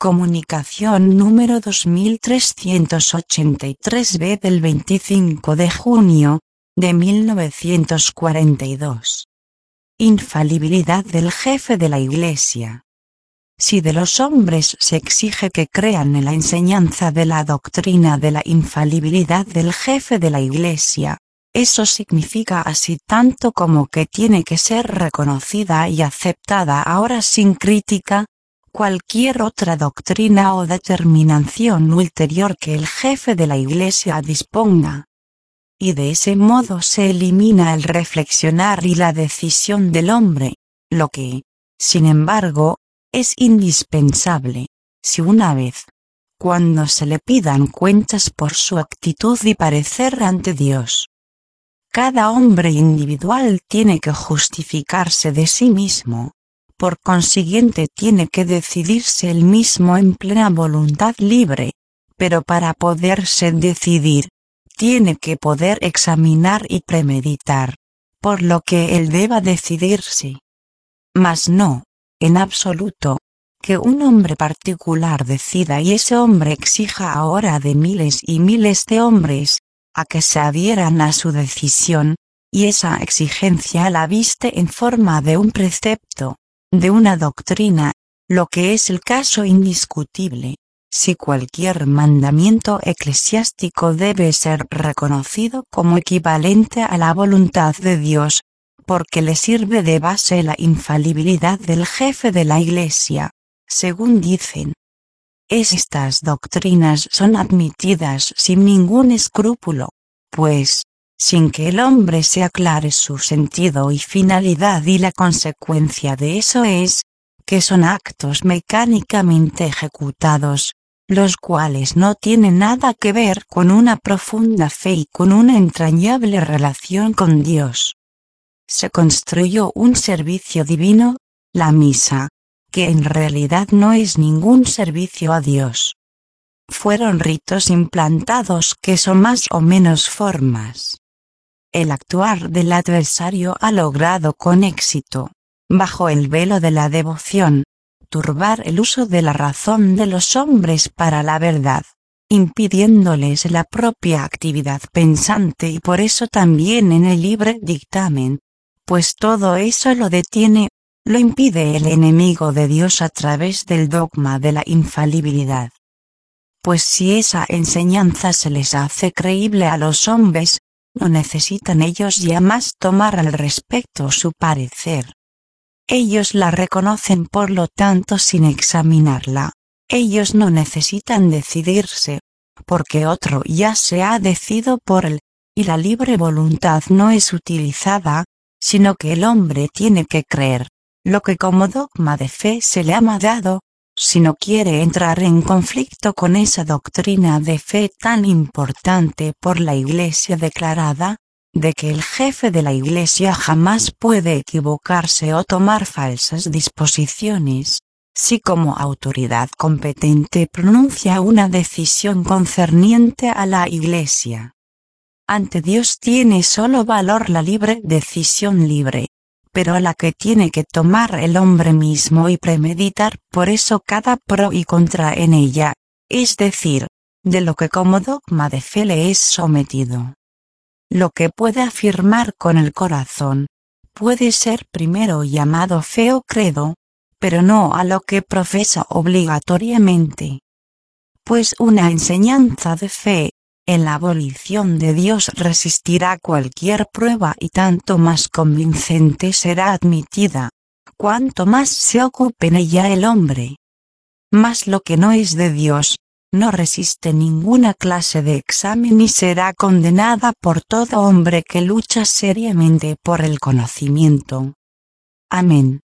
Comunicación número 2383-B del 25 de junio de 1942. Infalibilidad del jefe de la Iglesia. Si de los hombres se exige que crean en la enseñanza de la doctrina de la infalibilidad del jefe de la Iglesia, eso significa así tanto como que tiene que ser reconocida y aceptada ahora sin crítica cualquier otra doctrina o determinación ulterior que el jefe de la Iglesia disponga. Y de ese modo se elimina el reflexionar y la decisión del hombre, lo que, sin embargo, es indispensable, si una vez, cuando se le pidan cuentas por su actitud y parecer ante Dios, cada hombre individual tiene que justificarse de sí mismo, por consiguiente tiene que decidirse él mismo en plena voluntad libre, pero para poderse decidir, tiene que poder examinar y premeditar, por lo que él deba decidirse. Mas no, en absoluto, que un hombre particular decida y ese hombre exija ahora de miles y miles de hombres, a que se adhieran a su decisión, y esa exigencia la viste en forma de un precepto, de una doctrina, lo que es el caso indiscutible. Si cualquier mandamiento eclesiástico debe ser reconocido como equivalente a la voluntad de Dios, porque le sirve de base la infalibilidad del jefe de la Iglesia, según dicen. Estas doctrinas son admitidas sin ningún escrúpulo, pues, sin que el hombre se aclare su sentido y finalidad, y la consecuencia de eso es, que son actos mecánicamente ejecutados, los cuales no tienen nada que ver con una profunda fe y con una entrañable relación con Dios. Se construyó un servicio divino, la misa, que en realidad no es ningún servicio a Dios. Fueron ritos implantados que son más o menos formas. El actuar del adversario ha logrado con éxito, bajo el velo de la devoción, turbar el uso de la razón de los hombres para la verdad, impidiéndoles la propia actividad pensante y por eso también en el libre dictamen, pues todo eso lo detiene, lo impide el enemigo de Dios a través del dogma de la infalibilidad. Pues si esa enseñanza se les hace creíble a los hombres, no necesitan ellos ya más tomar al respecto su parecer. Ellos la reconocen por lo tanto sin examinarla. Ellos no necesitan decidirse, porque otro ya se ha decidido por él, y la libre voluntad no es utilizada, sino que el hombre tiene que creer, lo que como dogma de fe se le ha dado, si no quiere entrar en conflicto con esa doctrina de fe tan importante por la Iglesia declarada, de que el jefe de la Iglesia jamás puede equivocarse o tomar falsas disposiciones, si como autoridad competente pronuncia una decisión concerniente a la Iglesia. Ante Dios tiene solo valor la libre decisión libre, pero la que tiene que tomar el hombre mismo y premeditar por eso cada pro y contra en ella, es decir, de lo que como dogma de fe le es sometido. Lo que puede afirmar con el corazón, puede ser primero llamado fe o credo, pero no a lo que profesa obligatoriamente. Pues una enseñanza de fe, en la abolición de Dios resistirá cualquier prueba y tanto más convincente será admitida, cuanto más se ocupe en ella el hombre. Mas lo que no es de Dios, no resiste ninguna clase de examen y será condenada por todo hombre que lucha seriamente por el conocimiento. Amén.